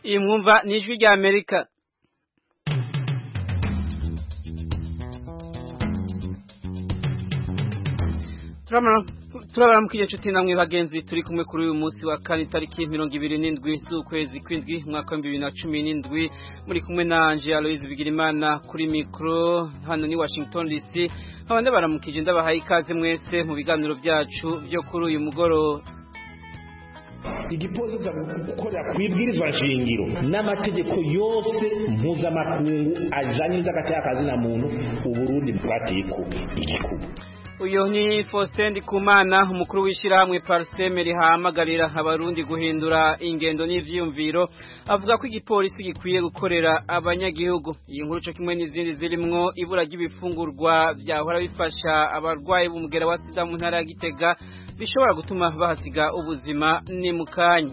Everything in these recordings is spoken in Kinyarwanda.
iyi mwumva ni ijwi rya Amerika. turabara mu kinyacyo namwe bagenzi turi kumwe kuri uyu munsi wa kane tariki 27 z'ukwezi kw'indwi mwaka wa 2017 muri kumwe na Angela Aloise Bigirimana kuri micro hano ni Washington DC. Abandi baramukije ndabahaye ikaze mwese mu biganiro byacu byo kuri uyu mugoroba. Igipolisi gukorera kwibwirizwa nshingiro n'amategeko yose mpuzamakungu ajanye n'akazi na muntu uburundi bwateko igikuba. Uyo ni Faustin Ndikumana umukuru w'ishyirahamwe Parseme rihamagarira abarundi guhindura ingendo n'ivyumviro avuga ko igipolisi gikwiye gukorera abanyagihugu. Iyi nkuru cyo kimwe n'izindi zirimwo ibura ry'ibifungurwa byahora bifasha abarwayi b'umugera wa sida mu ntara ya Gitega bishobora gutuma bahasiga ubuzima ni mukanya.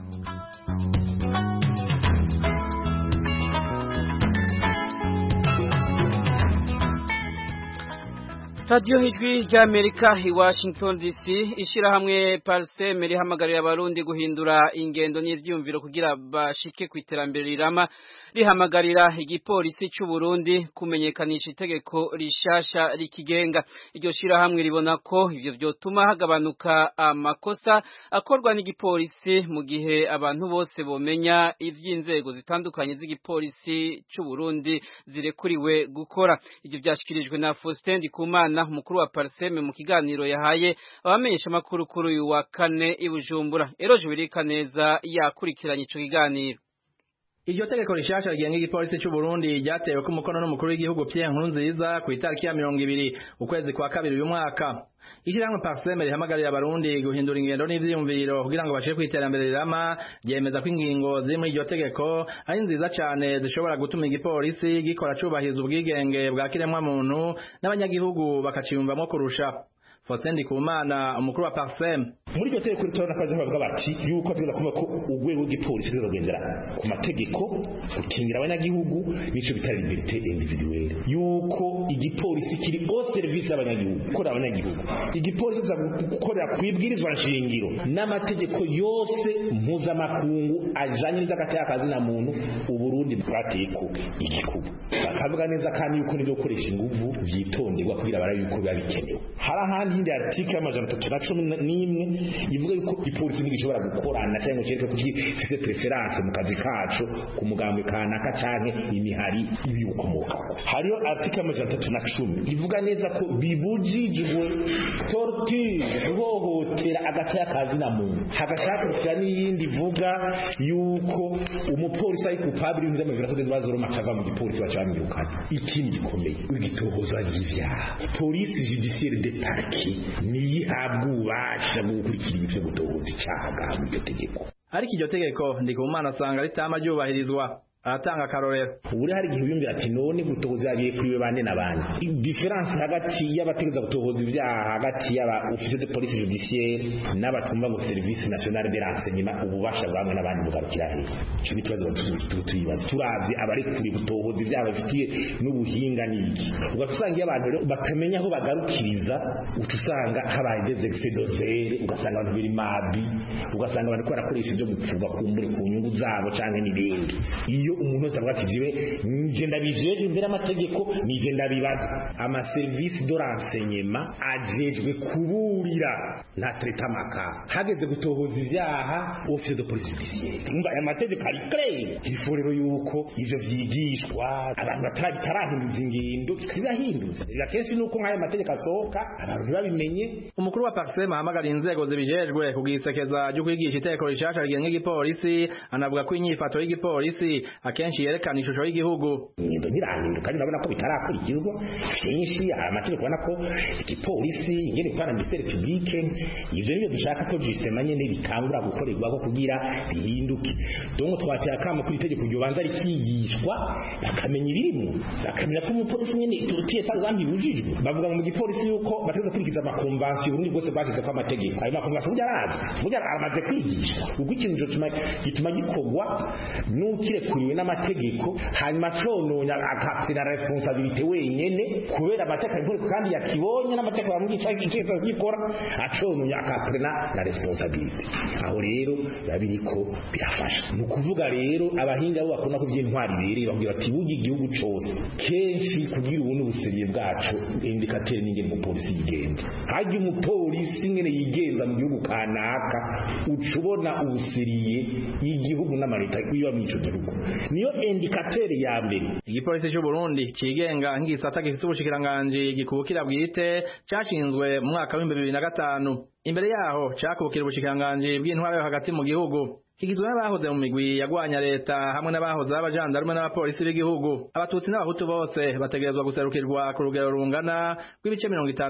Radio Hijwi rya Amerika i Washington DC ishirahamwe Parseme rihamagarira abarundi guhindura ingendo n'ivyumviro kugira bashike ku iterambere rirama rihamagarira igipolisi cy'u Burundi kumenyekanisha itegeko rishasha rikigenga. Iryo shirahamwe ribona ko ivyo vyotuma hagabanuka amakosa akorwa n'igipolisi mu gihe abantu bose bomenya ivy'inzego zitandukanye z'igipolisi cy'u Burundi zirekuriwe gukora. Ivyo byashikirijwe na Faustin Ndikumana umukuru wa Parseme mu kiganiro yahaye abamenyesha makuru kuri uyu wa kane i Bujumbura. Eroje birika neza yakurikiranye ico kiganiro. Iryo tegeko rishasha rigenga igipolisi cy'u Burundi ryatewe ku mukono n'umukuru w'igihugu Pierre Nkurunziza ku itariki ya 20 ukwezi kwa kabiri uyu mwaka. Ishyirahamwe Parseme rihamagarira abarundi guhindura ingendo n'ivyumviro kugira ngo bashike ku iterambere rirama ryemeza ko ingingo ziri muri iryo tegeko ari nziza cyane zishobora gutuma igipolisi gikora cubahiriza ubwigenge bwa kiremwa muntu n'abanyagihugu bakaciyumvamo kurusha. Faustin Ndikumana umukuru wa Parseme muri iryo tegeko ritorana kazi bavuga bati yuko tugenda kuvuga ko urwego rw'igipolisi ruzogendera ku mategeko gukingira abanyagihugu nico bitari liberté individuelle, yuko igipolisi kiri au service y'abanyagihugu gukora abanyagihugu. Igipolisi gukorera kwibwirizwa nshingiro n'amategeko yose mpuzamakungu ajanye n'akazi na muntu uburundi bwateko igikuba. Bakavuga neza kandi yuko nivyo gukoresha inguvu vyitonderwa kugira bara yuko biba bikenewe. Hari ahandi indi article y'amajana 311 ivuga yuko ipolisi ntigishobora gukorana cyangwa cyereka kuki ifite preference mu kazi kacu ku mugambwe kanaka canke imihari ibiyukomoka. Hariyo article y'amajana 310 ivuga neza ko bibujijwe torture guhohotera akazi na muntu. Hagashaka n'iyindi ivuga yuko umupolisi ari coupable y'inzego z'amaviolation des droits de l'homme akava mu gipolisi bacamwirukana. Ikindi gikomeye igitohoza y'ivyaha police judiciaire de parquet niyihabwa ububasha bwo gukurikira ibyo gutohoza icaha mu tegeko. Ariko iryo tegeko Ndikumana asanga ritama ryubahirizwa. Aratanga akarorero uri hari gihe yumvira ati none gutohoza yabiye kuri bane nabandi difference hagati y'abategeza gutohoza ibyaha hagati y'aba officier de police judiciaire n'abatumva ngo service national de renseignement ububasha bamwe n'abandi bugarukira he cyo bitwaza tuyibaza turavye abari kuri gutohoza ibyaha bafitiye n'ubuhinga niki ugasanga abantu rero bakamenya aho bagarukiriza utusanga habaye des excès d'oseille ugasanga abantu biri mabi ugasanga abantu barakoresha ibyo gupfurwa kumbure ku nyungu zabo canke n'ibindi. Iyo umuntu wese avuga ati jiwe nje ndabijeje imbere amategeko nije ndabibaza ama service de renseignement ajejwe kuburira nta treta maka hageze gutohoza ivyaha office de police judiciaire umva aya mategeko ari clair iforero yuko ivyo vyigishwa abantu batarahinduza ingendo bibahinduza kenshi nuko nk'aya mategeko asohoka abantu babimenye. Umukuru wa Parseme ahamagara inzego zibijejwe kugisekeza ryo kwigisha itegeko rishasha rigenga igipolisi anavuga ko inyifato y'igipolisi akenshi yerekana ishusho y'igihugu. Nindo nirahinduka kandi urabona ko bitarakurikizwa kenshi amategeko ubona ko igipolisi ingene kwa ministere publique ivyo nibyo dushaka ko justement nyene bitangura gukorerwa ko kugira bihinduke. Donc twatera kama kuri itegeko ryo banza rikigishwa bakamenya ibirimo bakamenya ko umupolisi nyene turutiye par bujijwe bavuga mu gipolisi yuko bateza kurikiza amakonvansiyo urundi rwose bagize ko amategeko ayo makonvansiyo burya amaze kwigishwa ubwo ikintu gituma gikorwa n'ukire kuri kirekuriwe n'amategeko hanyuma cononye akapfira responsabilité wenyene kubera amategeko y'inkoreko kandi yakibonye n'amategeko yamugica ikiza gikora acononye akapfira na responsabilité aho rero babiriko birafasha mu kuvuga rero abahinga bo bakunda ko by'intwari bireba bagira ati bugi igihugu cose kenshi kugira ubuntu buseriye bwacu indicateur n'ingene mu polisi yigenza haje umupolisi ngene yigenza mu gihugu kanaka ucubona ubuseriye y'igihugu n'amareta kwiba mico gihugu niyo indicateur ya mbere. Igipolisi cy'u Burundi kigenga nk'isata gifite ubushikiranganje gikubukira bwite cyashinzwe mu mwaka wa 2005 imbere yaho cyakubukira ubushikiranganje bw'intwaro yo hagati mu gihugu kigizwe n'abahoze mu migwi yagwanya leta hamwe n'abahoze abajandarume n'abapolisi b'igihugu abatutsi n'abahutu bose bategerezwa guserukirwa ku rugero rungana rw'ibice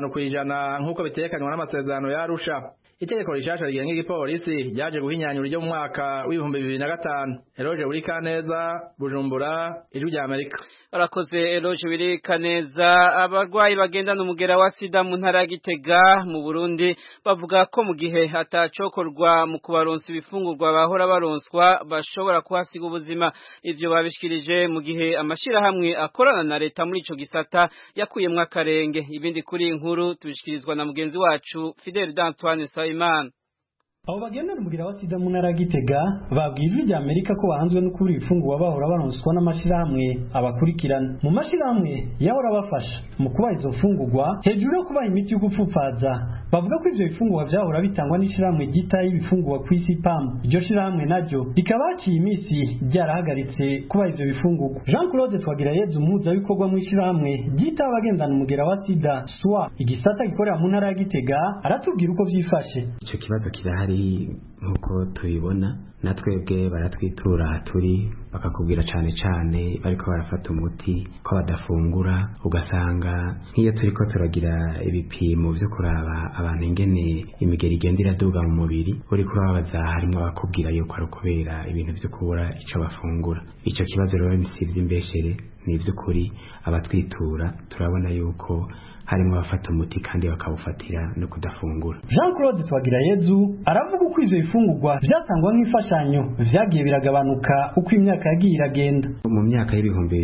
50% nk'uko bitekanywa n'amasezerano ya Arusha. Itegeko rishasha rigenga igipolisi ryaje guhinyanyura ryo mu mwaka w'2005. Eloge Burikaneza, Bujumbura, Ijwi rya Amerika. Arakoze Eloge Burikaneza. Abarwayi bagendana umugera wa sida mu ntara ya Gitega mu Burundi bavuga ko mu gihe hatacokorwa mu kubaronsa ibifungurwa bahora baronswa bashobora kuhasiga ubuzima. Ivyo babishikirije mu gihe amashirahamwe akorana na leta muri ico gisata yakuyemwe akarenge. Ibindi kuri inkuru tubishikirizwa na mugenzi wacu Fidel D'Antoine Imana. Abo bagendana umugira wa sida mu ntara ya Gitega babwirijwe rya Amerika ko bahanzwe no kubura ibifungurwa bahora baronswa n'amashirahamwe abakurikirana mu mashirahamwe yahora bafasha mu kuba izo mfungurwa hejuru yo kubaha imiti yo gupfupfaza bavuga ko ivyo bifungurwa vyahora bitangwa n'ishirahamwe gitaye ibifungurwa ku isi PAM iryo shirahamwe naryo rikaba haciye imisi ryarahagaritse kuba ivyo bifungurwa. Jean Claude Twagirayezu umuhuza w'ibikorwa mu ishirahamwe gitaye abagendana umugera wa sida SWA igisata gikorera mu ntara ya Gitega aratubwira uko vyifashe. Ico kibazo kirahari nkuko tubibona natwebwe baratwitura turi bakakubwira cane bariko barafata umuti ko badafungura ugasanga nk'iyo turiko turagira ibipimo vyo kuraba abantu ingene imigeri igenda iraduga mu mubiri uri kurabaza harimo abakubwira yuko ari kubera ibintu vyo kubura ico bafungura. Ico kibazo rero nisivye imbeshere ni vy'ukuri abatwitura turabona yuko harimo abafata umuti kandi bakawufatira no kudafungura. Jean Claude Twagirayezu aravuga uko ivyo bifungurwa vyatangwa nk'imfashanyo vyagiye biragabanuka uko imyaka yagiye iragenda. Mu myaka y'ibihumbi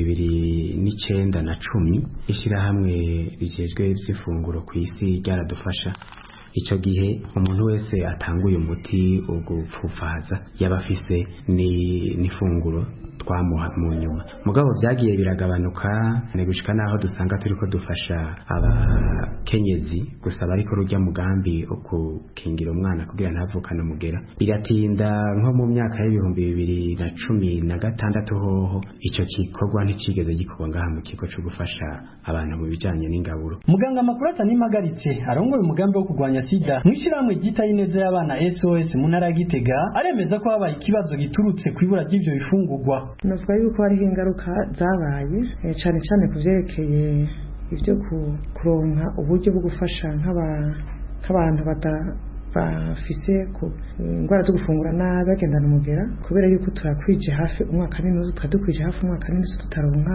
2009 na 10 ishirahamwe rijejwe ivy'ifunguro ku isi ryaradufasha. Ico gihe umuntu wese atanguye umuti ugupfufaza yabafise ni funguro twamuha mu nyuma mugabo vyagiye biragabanuka ne gushika naho dusanga turiko dufasha abakenyezi gusaba ariko rujya mugambi okukingira umwana kugira ntavukane umugera biratinda nko mu myaka y'ibihumbi 2016 hoho ico gikorwa nticigeze gikorwa ngaha mu kigo cyo gufasha abantu mu bijanye n'ingaburo. Muganga Makurata nimagaritse arongoye umugambi wo kugwanya sida mwishirahamwe gitaye ineza y'abana SOS mu ntara ya Gitega aremeza ko habaye ikibazo giturutse kwibura ry'ivyo bifungurwa. Navuga yuko hari ingaruka zabaye cyane kuvyerekeye ivyo kuronka uburyo bwo gufasha nk'abantu bafise ingwara zo gufungura nabi bagendana umugera kubera yuko turakwije hafi umwaka n'inusu twadukwije hafi umwaka n'inusu tutaronka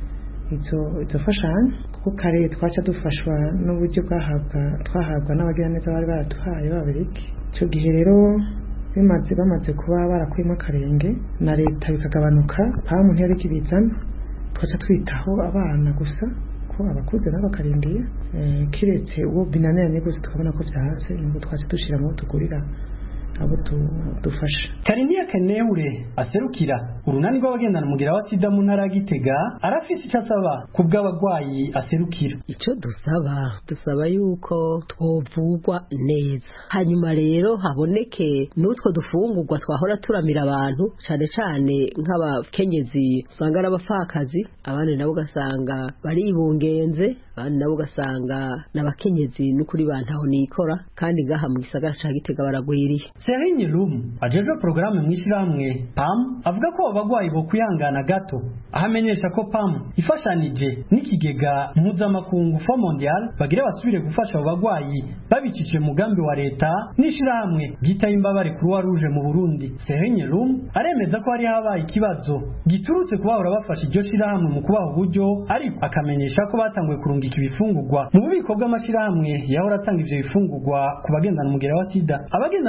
izo fashanyo kuko kare twaca dufashwa n'uburyo twahabwa n'abagira neza bari baratuhaye babiriki. Ico gihe rero bamaze kuba barakuyemo akarenge na leta bikagabanuka PAM ntiyarikibizana twaca twitaho abana gusa ko abakuze nabo bakarindiye kiretse uwo binaniranye gusa tukabona ko byahatse ngo twaca dushira mu tugurira abo dufasha. Kariniya Keneure aserukira urunani rw'abagendana umugera wa sida mu ntara ya Gitega arafise icyo asaba kubw'abagwayi aserukira. Ico dusaba yuko twovugwa neza hanyuma rero haboneke n'utwo dufungurwa twahora turamira abantu cane nk'abakenyezi usanga ari abapfakazi abandi nabo ugasanga baribungenze abandi nabo ugasanga n'abakenyezi n'ukuri bantaho nikora kandi ngaha mu gisagara ca Gitega baragwiriye. Serigne Lum ajeje programme mwishirahamwe PAM avuga ko abagwayi bo kuyangana gato ahamenyesha ko PAM ifashanije n'ikigega mpuzamakungu Fond Mondial bagira basubire gufasha abagwayi babiciciye mugambi wa leta n'ishirahamwe gitaye imbabare Croix Rouge mu Burundi. Serigne Lum aremeza ko hari habaye ikibazo giturutse kubahora bafasha iryo shirahamwe mu kubaho uburyo ariko akamenyesha ko batanguye kurungika ibifungurwa mu bubiko bw'amashirahamwe yahora atanga ivyo bifungurwa ku bagendana umugera wa sida. Abagendana umugera wa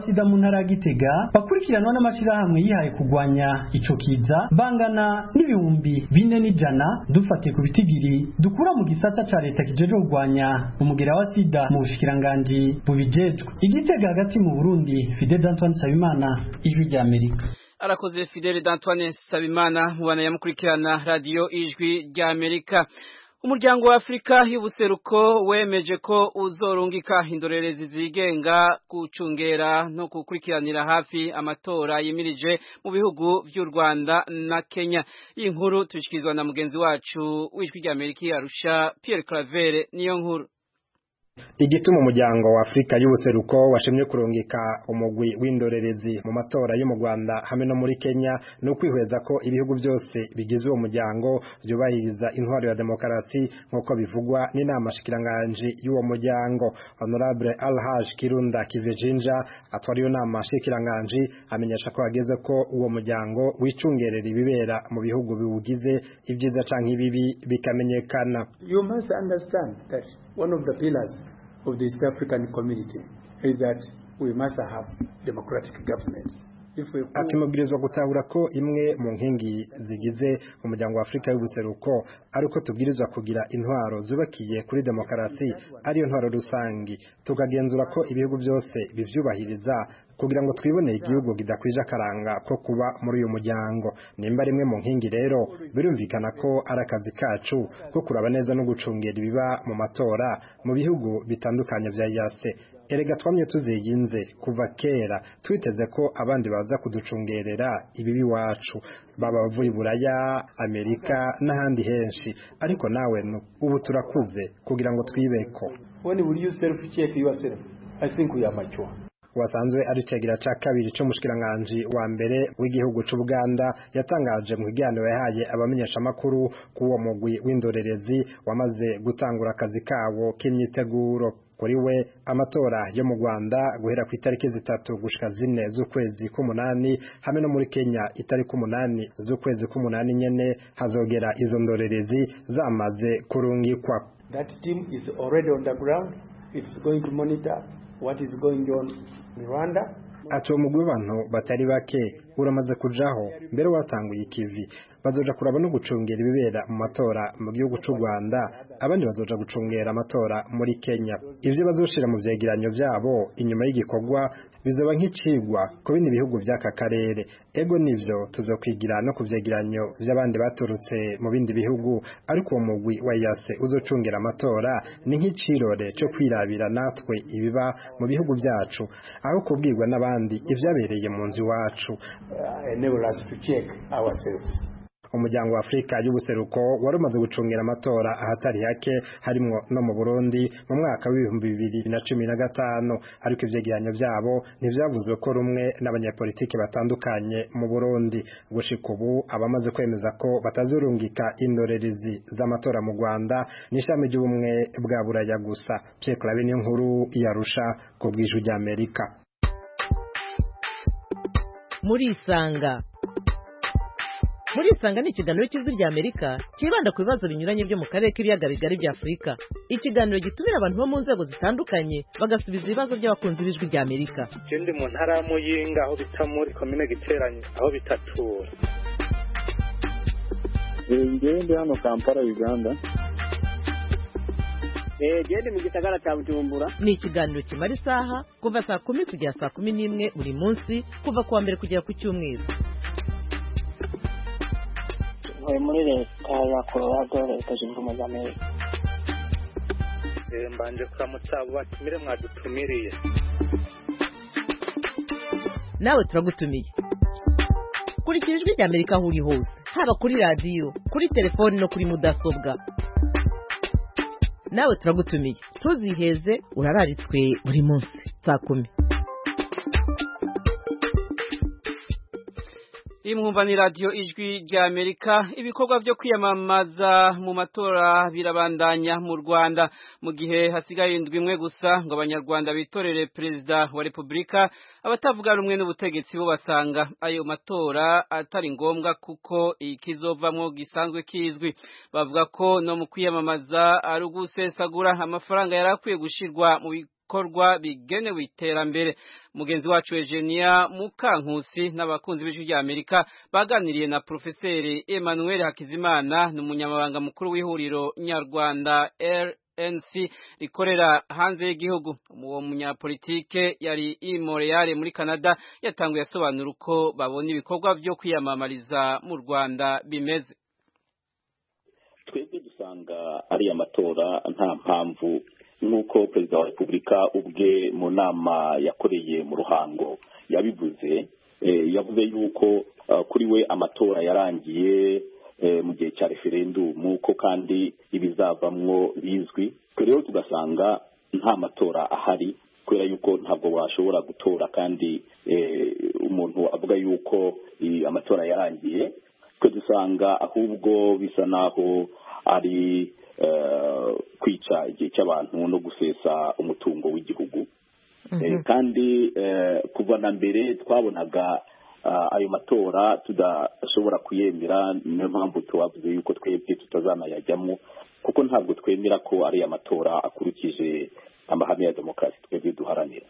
sida mu ntara ya Gitega bakurikiranwa n'amashirahamwe yihaye kugwanya ico kiza bangana n'ibihumbi 400 dufatiye ku bitigiri dukura mu gisata ca leta kijeje kugwanya umugera wa sida mu bushikiranganje bubijejwe. Igitega hagati mu Burundi, Fidel Antoine Sabimana, Ijwi rya Amerika. Arakoze Fidel Antoine Sabimana mubana yamukurikirana radio Ijwi rya Amerika. Umuryango wa Afrika y'ubuseruko wemeje ko uzorungika indorerezi zigenga gucungera no gukurikiranira hafi amatora yimirije mu bihugu by'u Rwanda na Kenya. Iyi nkuru tushikizwa na mugenzi wacu w'Ijwi rya Amerika Arusha Pierre Claver niyo nkuru. Igituma umuryango wa Afrika y'ubuseruko washimye kurungika umugwi w'indorerezi mu matora yo mu Rwanda hamwe no muri Kenya no kwihweza ko ibihugu byose bigize uwo muryango byubahiriza intwaro ya demokarasi nk'uko bivugwa n'inama shikiranganje y'uwo muryango. Honorable Alhaj Kirunda Kivejinja atwariyo nama shikiranganje amenyesha ko ageze ko uwo muryango wicungerera ibibera mu bihugu biwugize ibyiza canke ibibi bikamenyekana. You must understand that one of the pillars of the East African community is that we must have democratic governments. Ati mubwirizwa gutahura ko imwe mu nkingi zigize umuryango wa Afrika y'ubuseruko ariko tubwirizwa kugira intwaro zubakiye kuri demokarasi ariyo ntwaro rusangi tukagenzura ko ibihugu byose bivyubahiriza kugira ngo twiboneye igihugu kidakwije akaranga ko kuba muri uyu muryango. Nimba rimwe mu nkingi rero birumvikana ko ari akazi kacu ko kuraba neza no gucungera ibiba mu matora mu bihugu bitandukanye vya yase. Erega twamye tuzeyinze kuva kera twiteze ko abandi baza kuducungerera ibibi wacu baba bavuye Buraya, Amerika n'ahandi henshi, ariko nawe ubu turakuze kugira ngo twibeko. When will you self check yourself? I think we are mature. Wasanzwe ari cegira ca kabiri cyo mushikiranganje wa mbere w'igihugu c'u Buganda yatangaje mu kiganiro yahaye abamenyesha makuru kuwo mugwi w'indorerezi wamaze gutangura akazi kawo k'imyiteguro. Kuri we amatora yo mu Rwanda guhera ku itariki 3 gushika 4 z'ukwezi k'umunani hamwe no muri Kenya itariki 8 z'ukwezi k'umunani nyene hazogera izo ndorerezi zamaze kurungikwa. That team is already on the ground. It's going to monitor what is going on in Rwanda. Acho mugwi w'abantu batari bake uramaze kujaho mbere watanguye ikivi bazoja kuraba no gucungera ibibera mu matora mu gihugu c'u Rwanda, abandi bazoja gucungera amatora muri Kenya. Ivyo bazoshira mu vyegeranyo vyabo inyuma y'igikorwa bizoba nk'icigwa ku bindi bihugu by'aka karere. Ego nivyo tuzokwigira no kuvyegeranyo vy'abandi baturutse mu bindi bihugu, ariko uwo mugwi wa yase uzocungera amatora ni nk'icirore cyo kwirabira natwe ibiba mu bihugu byacu aho kubwirwa n'abandi ivyabereye mu nzi wacu. Enable us to check ourselves. Umuryango wa Afrika y'ubuseruko warumaze gucungera amatora ahatari hake harimo no mu Burundi mu mwaka wa 2015, ariko ivyegeranyo vyabo ntivyavuzwe ko rumwe n'abanyapolitiki batandukanye mu Burundi. Gushika ubu abamaze kwemeza ko batazurungika indorerezi z'amatora mu Rwanda n'ishami ry'ubumwe bwa Buraya gusa. Pierre Claver niyo nkuru yarusha ku bw'Ijwi rya Amerika. Muri isanga ni ikiganiro cy'Ijwi rya Amerika kibanda ku bibazo binyuranye byo mu karere k'ibiyaga bigari bya Afrika. Ikiganiro gitumira abantu bo mu nzego zitandukanye bagasubiza ibibazo by'abakunzi b'Ijwi rya Amerika. Ndi mu ntara ya Muyinga aho bita muri commune Giteranye aho bitatura. Ndi hano Kampala Uganda. Gende mu gisagara cya Bujumbura. Ni ikiganiro kimara isaha kuva saa 10 kugera saa 11 buri munsi kuva kuwa mbere kugera ku cyumweru. Muri leta ya Colorado leta zunze ubumwe za Amerika. Mbanje kuramutsa batumire mwadutumiriye. Nawe turagutumiye. Kurikira Ijwi rya Amerika aho uri hose, haba kuri radio, kuri telefone no kuri mudasobwa. Nawe turagutumiye. Tuziheze urararitswe buri munsi saa 10. Imwumva ni radio Ijwi rya Amerika. Ibikorwa byo kwiyamamaza mu matora birabandanya mu Rwanda mu gihe hasigaye indwi imwe gusa ngo abanyarwanda bitorere perezida wa Republika. Abatavuga rumwe n'ubutegetsi bo basanga ayo matora atari ngombwa kuko ikizovamwo gisanzwe kizwi. Bavuga ko no mu kwiyamamaza ari ugusesagura amafaranga yarakwiye gushirwa mu ibikorwa bigenewe iterambere. Mugenzi wacu Eugenia Mukankusi n'abakunzi b'ijwi rya Amerika baganiriye na Profeseri Emmanuel Hakizimana n'umunyamabanga mukuru w'ihuriro Nyarwanda RNC rikorera hanze y'igihugu. Uwo munyapolitike yari i Montreal muri Canada yatanguye asobanura uko babona ibikorwa byo kwiyamamariza mu Rwanda bimeze. Twebwe dusanga ari amatora nta mpamvu nk'uko Perezida wa Repubulika ubwe mu nama yakoreye mu Ruhango yabivuze, yavuze yuko kuri we amatora yarangiye mu gihe cya referendumu ko kandi ibizavamwo bizwi. Rero tugasanga nta matora ahari kubera yuko ntabwo washobora gutora kandi umuntu avuga yuko amatora yarangiye. Twe dusanga ahubwo bisa naho ari kwica igihe cy'abantu no gusesa umutungo w'igihugu. Kandi kuva na mbere twabonaga ayo matora tudashobora kuyemera, niyo mpamvu tubavuze yuko twebwe tutazanayajyamo kuko ntabwo twemera ko ari amatora akurikije amahame ya demokarasi twebwe duharanira.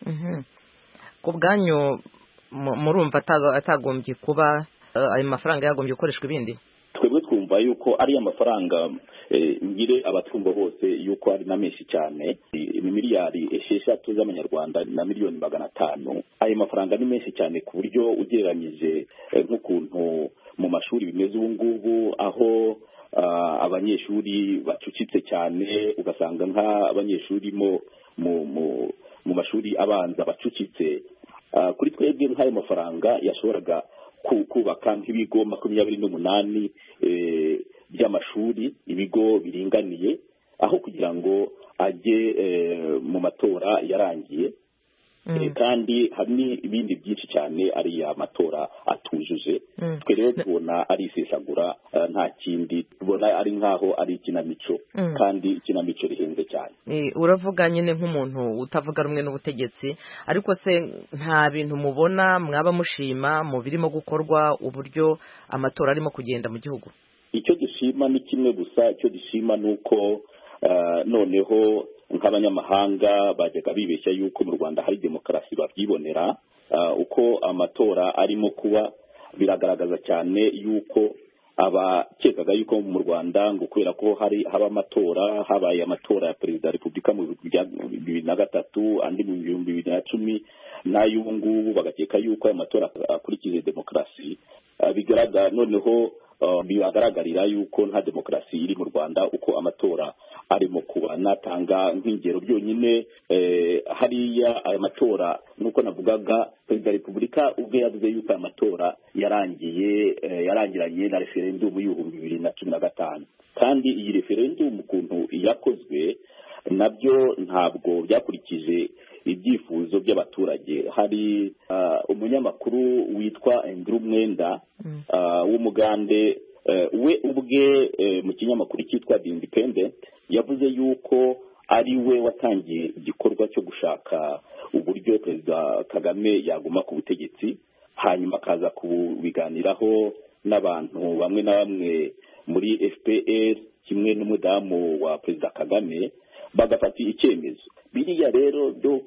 Ku bwanyu murumva atagombye kuba ayo mafaranga yagombye gukoreshwa ibindi? Twebwe twumva yuko ari amafaranga ngire abatumva bose yuko ari na menshi cyane, miliyari 6 z'amanyarwanda na miliyoni 500. Ayo mafaranga ni menshi cyane ku buryo ugereranyije nk'ukuntu mu mashuri bimeze ubu ngubu aho abanyeshuri bacucitse cyane, ugasanga nk'abanyeshuri mu mashuri abanza bacucitse. Kuri twebwe nk'ayo mafaranga yashoboraga kubaka nk'ibigo 28 by'amashuri, ibigo biringaniye, aho kugira ngo ajye mu matora yarangiye. Kandi hari n'ibindi byinshi cyane ari ya matora atujuje. Twe rero tubona ari isesagura, nta kindi tubona, ari nkaho ari ikinamico, kandi ikinamico rihenze cyane. Uravuga nyine nk'umuntu utavuga rumwe n'ubutegetsi, ariko se nta bintu mubona mwaba mushima mu birimo gukorwa uburyo amatora arimo kugenda mu gihugu? Icyo dushima ni kimwe gusa, icyo dushima nuko noneho nk'abanyamahanga bajyaga bibeshya yuko mu Rwanda hari demokarasi babyibonera. Uko amatora arimo kuba biragaragaza cyane yuko abakekaga yuko mu Rwanda ngo kubera ko haba amatora, habaye amatora ya Perezida wa Repubulika mu 2003, andi mu 2010, n'ay'ubu ngubu bagakeka yuko aya matora akurikije demokarasi. Bigaragara noneho bibagaragarira yuko nta demokarasi iri mu Rwanda uko amatora arimo kuba. Natanga nk'ingero byonyine, hariya aya matora nk'uko navugaga, Perezida wa Repubulika ubwe yavuze yuko aya matora yarangiranye na referendumu y'ibihumbi 2015, kandi iyi referendumu ukuntu yakozwe nabyo ntabwo byakurikije ibyifuzo by'abaturage. Hari umunyamakuru witwa Andrew Mwenda w'Umugande, we ubwe mu kinyamakuru cyitwa The Independent yavuze yuko ari we watangiye igikorwa cyo gushaka uburyo Perezida Kagame yaguma ku butegetsi, hanyuma akaza kubiganiraho n'abantu bamwe na bamwe muri FPR kimwe n'umudamu wa Perezida Kagame, bagafata icyemezo. Biriya rero byo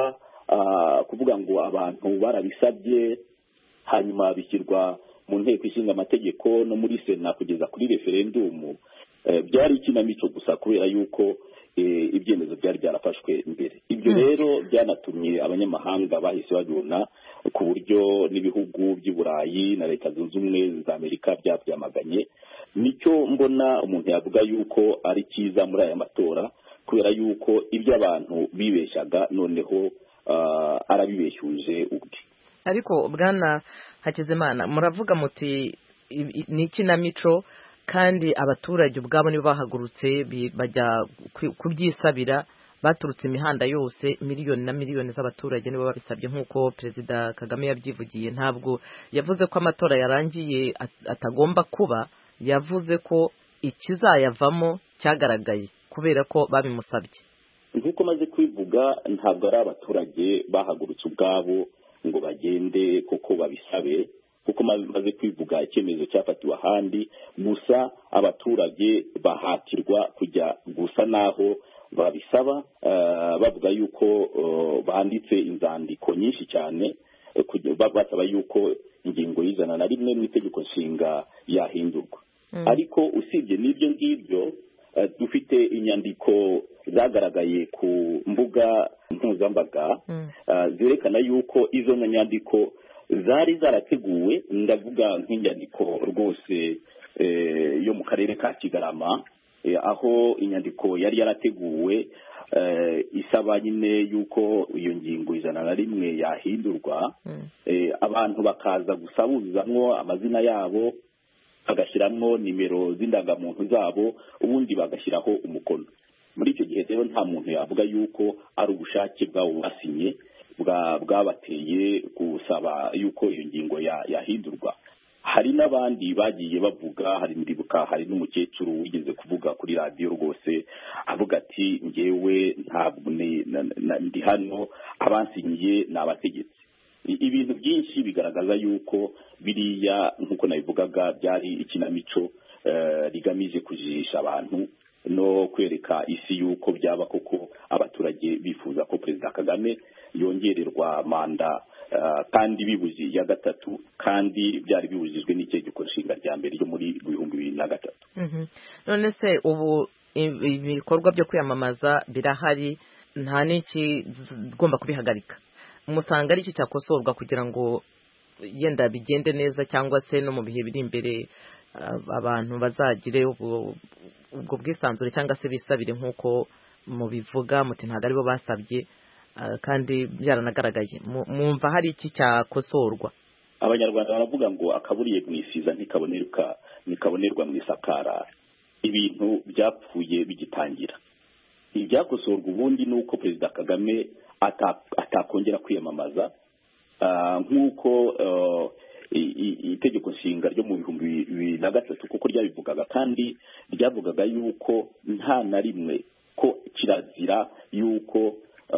kuvuga ngo abantu barabisabye hanyuma bishyirwa mu nteko ishinga amategeko no muri Sena kugeza kuri referendumu, byari ikinamico gusa kubera yuko ibyemezo byari byarafashwe mbere. Ibyo rero byanatumye abanyamahanga bahise babibona ku buryo n'ibihugu by'i Burayi na Leta Zunze Ubumwe za Amerika byabyamaganye. Nicyo mbona umuntu yavuga yuko ari cyiza muri aya matora, kubera yuko ibyo abantu bibeshyaga noneho arabibeshyuje ubwe. Ariko Bwana Hakizimana, muravuga muti ni ikinamico, kandi abaturage ubwabo nibo bahagurutse bajya kubyisabira, baturutse imihanda yose, miliyoni na miliyoni z'abaturage nibo babisabye nk'uko Perezida Kagame yabyivugiye. Ntabwo yavuze ko amatora yarangiye atagomba kuba, yavuze ko ikizayavamo cyagaragaye kubera ko babimusabye. Nk'uko maze kwivuga, ntabwo ari abaturage bahagurutse ubwabo ngo bagende kuko babisabe, kuko maze kwivuga icyemezo cyafatiwe ahandi, gusa abaturage bahatirwa kujya gusa naho babisaba bavuga yuko banditse inzandiko nyinshi cyane basaba yuko ingingo y'ijana na rimwe mu itegeko nshinga yahindurwa ariko usibye n'ibyo ngibyo dufite inyandiko zagaragaye ku mbuga mpuzambaga zerekana yuko izo nyandiko zari zarateguwe, ndavuga nk'inyandiko rwose yo mu karere ka Kigarama, aho inyandiko yari yarateguwe isaba nyine yuko iyo ngingo ijana na rimwe yahindurwa, abantu bakaza gusabuzamwo amazina yabo, bagashyiramo nimero z'indangamuntu zabo, ubundi bagashyiraho umukono. Muri icyo gihe rero nta muntu yavuga yuko ari ubushake bwabo basinye bwabateye gusaba yuko iyo ngingo yahindurwa. Hari n'abandi bagiye bavuga, hari n'umukecuru wigeze kuvuga kuri radiyo rwose avuga ati njyewe ntabwo ndi hano, abansinyiye ni abategetsi. Ibintu byinshi bigaragaza yuko biriya nk'uko nabivugaga byari ikinamico rigamije kujijisha abantu no kwereka isi yuko byaba koko abaturage bifuza ko Perezida Kagame yongererwa manda kandi bibuze ya gatatu, kandi byari bibujijwe n'itegeko nshinga rya mbere ryo muri 2003. None se ubu ibikorwa byo kwiyamamaza birahari, nta n'iki gomba kubihagarika? Musanga ari iki cyakosorwa kugira ngo yenda bigende neza, cyangwa se no mu bihe biri imbere abantu bazagire ubwo bwisanzure cyangwa se bisabire nk'uko mubivuga muti ntabwo aribo basabye kandi byaranagaragaye? Mwumva hari iki cyakosorwa? Abanyarwanda baravuga ngo akaburiye mu isiza ntikabonerwa mu isakara. Ibintu byapfuye bigitangira. Ibyakosorwa ubundi ni uko Perezida Kagame atakongera kwiyamamaza nk'uko itegeko nshinga ryo mu 2003 kuko ryabivugaga, kandi ryavugaga yuko nta na rimwe ko kirazira yuko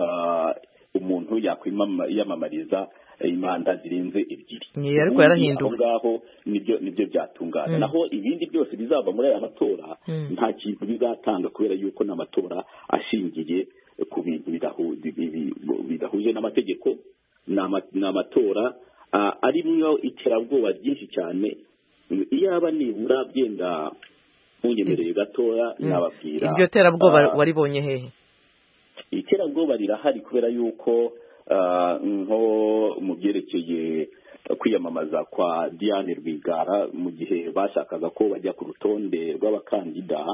umuntu yakwiyamamariza imanda zirenze ebyiri. Ariko yarahinduwe ngaho nibyo byatungana. Naho ibindi byose bizava muri aya matora nta kintu bizatanga, kubera yuko n'amatora ashingiye ku bintu bidahuje n'amategeko. Ni amatora arimwo iterabwoba ryinshi cyane. Iyaba nibura byenda munyemereye gatoya nababwira. Iryo terabwoba waribonye hehe? Iterabwoba rirahari kubera yuko nko mu byerekeye kwiyamamaza kwa Diane Rwigara, mu gihe bashakaga ko bajya ku rutonde rw'abakandida,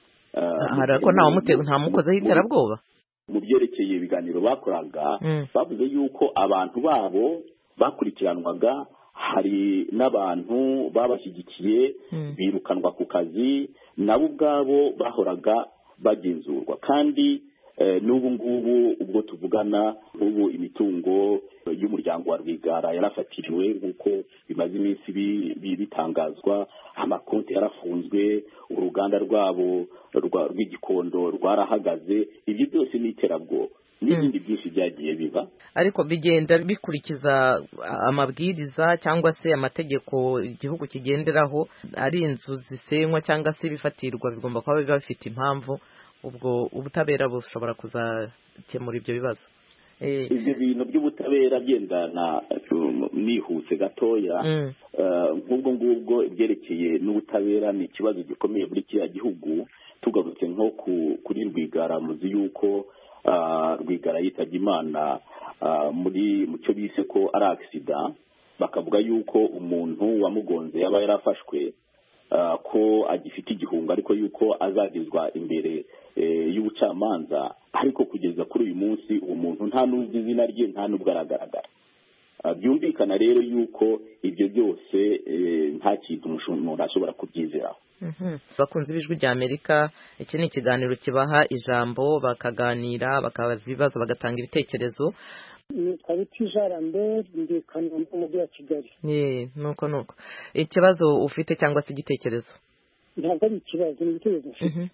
harako nta mukozeho iterabwoba. Mu byerekeye ibiganiro bakoraga bavuze yuko abantu babo bakurikiranwaga, hari n'abantu babashyigikiye birukanwa ku kazi, nabo ubwabo bahoraga bagenzurwa. Kandi n'ubu ngubu ubwo tuvugana ubu imitungo y'umuryango wa Rwigara yarafatiriwe nk'uko bimaze iminsi bitangazwa, amakonti yarafunzwe, uruganda rwabo rw'Igikondo rwarahagaze. Ibyo byose ni iterabwoba n'ibindi byinshi byagiye biba, ariko bigenda bikurikiza amabwiriza cyangwa se amategeko igihugu kigenderaho. Ari inzu zisenywa cyangwa se bifatirwa bigomba kuba bifite impamvu, ubwo ubutabera bushobora kuzakemura ibyo bibazo. Ibyo bintu by'ubutabera byendana nihuse gatoya, nk'ubwo ngubwo ibyerekeye n'ubutabera ni ikibazo gikomeye muri kiriya gihugu. Tugarutse nko kuri Rwigara, muzi yuko Rwigara yitabye Imana mu cyo bise ko ari accident, bakavuga yuko umuntu wamugonze yaba yarafashwe ko agifite igihunga, ariko yuko azagezwa imbere y'ubucamanza. Ariko kugeza kuri uyu munsi uwo muntu nta n'uzi izina rye, nta n'ubwo aragaragara. Byumvikana rero yuko ibyo byose nta kintu umuntu ashobora kubyizeraho. Bakunze ibijwi rya Amerika, iki ni ikiganiro kibaha ijambo bakaganira, bakabaza ibibazo, bagatanga ibitekerezo. Nitwa Bitijara-Mbe, ndi Kanombe mu mujyi wa Kigali. Nuko ikibazo ufite cyangwa se igitekerezo? Ntabwo ari ikibazo, ni igitekerezo mfite.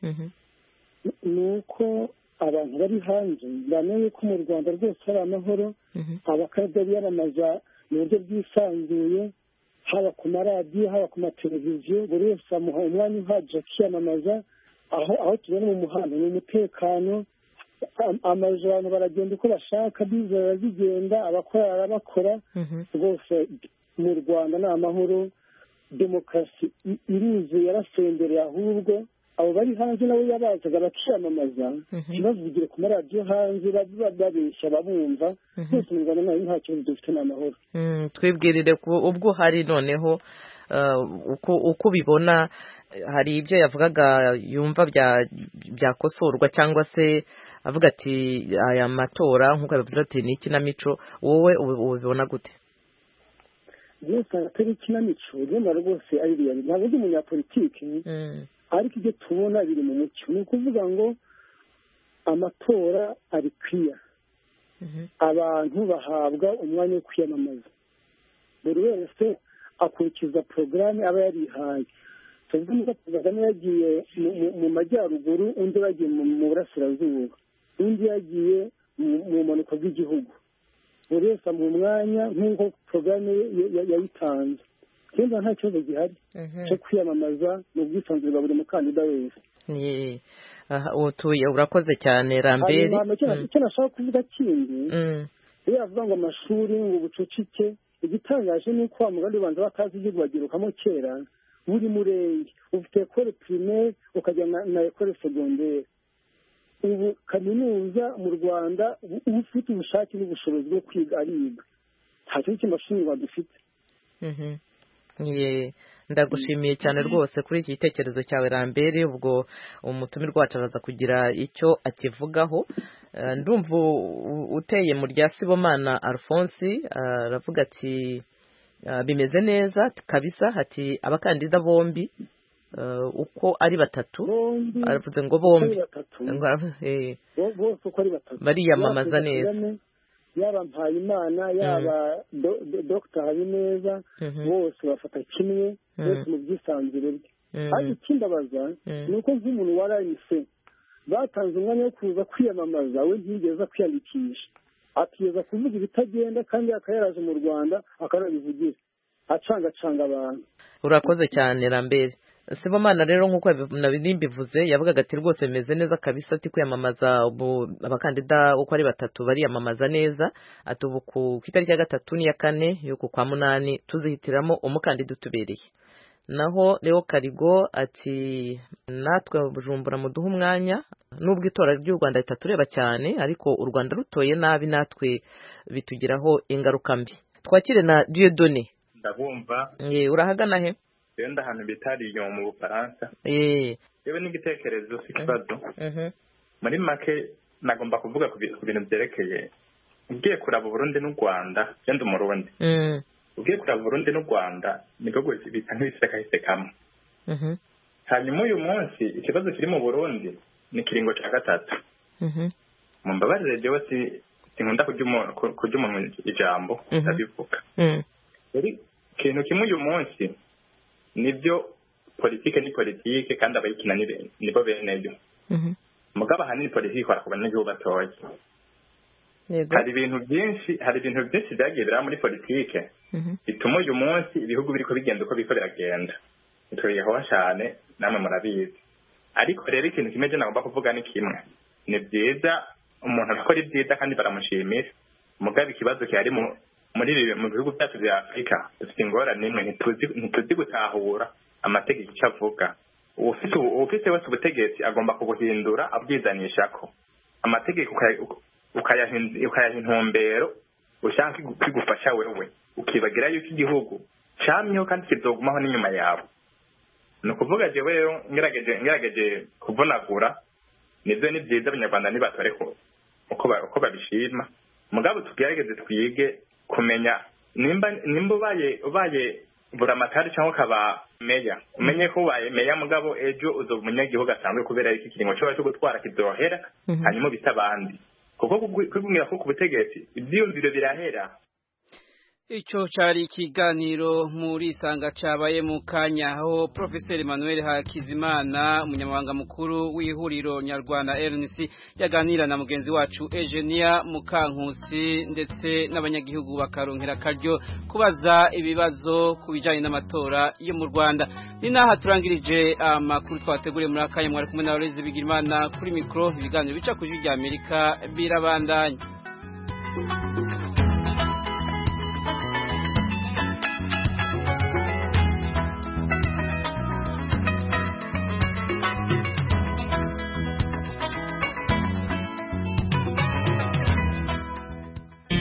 Ni uko abantu bari hanze bamenye ko mu Rwanda rwose hari amahoro, abakandida biyamamaza mu buryo bwisanzuye, haba ku maradiyo, haba ku mateleviziyo, buri wese amuha umwanya uhagije akiyamamaza. Aho tubona mu muhanda ni umutekano, amajana baragenda uko bashaka biza barazigenda abakora barabakora rwose mu Rwanda ni amahoro demokarasi iruzuye yarasendereye ahubwo abo bari hanze nabo yabazaga bakiyamamaza ntibavugire ku maradiyo hanze babeshya babumva rwose mu Rwanda nayo nta kibazo dufite n'amahoro twibwirire ubwo hari noneho uko bibona hari ibyo yavugaga yumva byakosorwa cyangwa se avuga ati aya matora nk'uko yabivuze ati ni ikinamico wowe ubibona gute byose atari ikinamico rwema rwose ari real ntabwo ndi umunyapolitike ariko ibyo tubona biri mu mucyo ni ukuvuga ngo amatora ari clear abantu bahabwa umwanya wo kwiyamamaza buri wese akurikiza porogaramu aba yarihaye tuvuge niba Kagame yagiye mu majyaruguru undi yagiye mu burasirazuba undi yagiye mu mpanuka z'igihugu buri wese mu mwanya nk'uko porogaramu yayitanze kandi nta kibazo gihari cyo kwiyamamaza mu bwisanzure bwa buri mukandida wese utuye urakoze cyane Ramberi icyo nashaka kuvuga kindi iyo yavuga ngo amashuri ngo ubucucike igitangaje ni uko wa mugani ubanza batazi igihugu bagirukamo kera buri murenge ufite ekole primaire ukajya na ekole secondaire ubu kaminuza mu Rwanda uba ufite ubushake n'ubushobozi bwo kwiga ariga nta kintu cy'amashuri dufite ndagushimiye cyane rwose kuri iki gitekerezo cyawe Ramberi ubwo umutumirwa wacu araza kugira icyo akivugaho ndumva uteye mu rya Sibomana Alphonse aravuga ati bimeze neza kabisa ati abakandida bombi uko ari batatu aravuze ngo bombi bose uko ari batatu bariyamamaza neza yaba Mpayimana yaba Dr Habineza bose bafata kimwe bose mu byisanzure bwe ariko ikimbabaza ni uko nk'umuntu warayise batanze umwanya wo kuza kwiyamamaza we ntiyigeze kwiyandikisha akiyeza kuvuga ibitagenda kandi akayaraje mu Rwanda akanabivugira acangacanga abantu urakoze cyane Ramberi Sibomana rero nk'uko nabimbivuze yavugaga ati rwose bimeze neza kabisa ati kwiyamamaza abakandida uko ari batatu bariyamamaza neza ati ubu ku itariki ya 3 n'iya 4 y'uku kwa 8 tuzihitiramo umukandida utubereye naho Leo Karigo ati natwe Bujumbura muduha umwanya nubwo itora ry'u Rwanda ritatureba cyane ariko u Rwanda rutoye nabi natwe bitugiraho ingaruka mbi twakire na Dieudonné ndabumva urahagana he Yenda hano bitariyo mu Bufaransa yewe n'igitekerezo cy'ikibazo muri make nagomba kuvuga ku bintu byerekeye ugiye kuraba Burundi n'u Rwanda yenda umurundi ugiye kuraba Burundi n'u Rwanda niko bita nk'ibiseka kamwe hanyuma uyu munsi ikibazo kiri mu Burundi ni kiringo cya gatatu mu mbabarire jewe sinkunda kujya umuntu ijambo ndabivuga ikintu kimwe uyu munsi nibyo politike ni politike kandi abayikina nibo beneyo mugabo ahanini politike warakuba n'igihugu batoye hari ibintu byinshi byagiye biraba muri politike bituma uyu munsi ibihugu biriko bigenda uko biriko biragenda bituyeho cyane namwe murabizi ariko rero ikintu kimwe nagomba kuvuga ni kimwe ni byiza umuntu akora ibyiza kandi baramushimira mugabo ikibazo kihari mu bihugu byacu bya Afurika dufite ingorane imwe ntituzi gutahura amategeko icyo avuga ufite wese ubutegetsi agomba kubuhindura abwizanisha ko amategeko ukayaha intumbero ushaka kwigufasha wewe ukibagira yuko igihugu camyeho kandi kizogumaho n'inyuma yawe ni ukuvuga jewe rero ngerageje kuvunagura nibyo ni byiza abanyarwanda nibatore uko babishima mugabo tugerageze twige kumenya nimba ubaye buramatari cyangwa ukaba meya umenye ko ubaye meya mugabo ejo uzo umunyagihugu asanzwe kubera iki kiringo cyo gutwara kizohera hanyuma bita abandi kuko kwigumira ko ku butegetsi ibyiyumviro birahera Ico cari ikiganiro muri sanga cabaye mu kanya aho Professor Emmanuel Hakizimana umunyamabanga mukuru w'ihuriro Nyarwanda RNC yaganira na mugenzi wacu Eugenia Mukankusi ndetse n'abanyagihugu bakaronkera karyo kubaza ibibazo kubijanye n'amatora yo mu Rwanda. Ni naha turangirije amakuru twateguriye muri akanya mwari kumwe na Lorenzo Bigirimana kuri micro ibiganiro bica ku Ijwi rya Amerika birabandanya.